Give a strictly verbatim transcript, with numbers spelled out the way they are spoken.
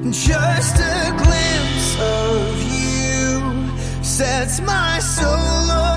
Just a glimpse of you sets my soul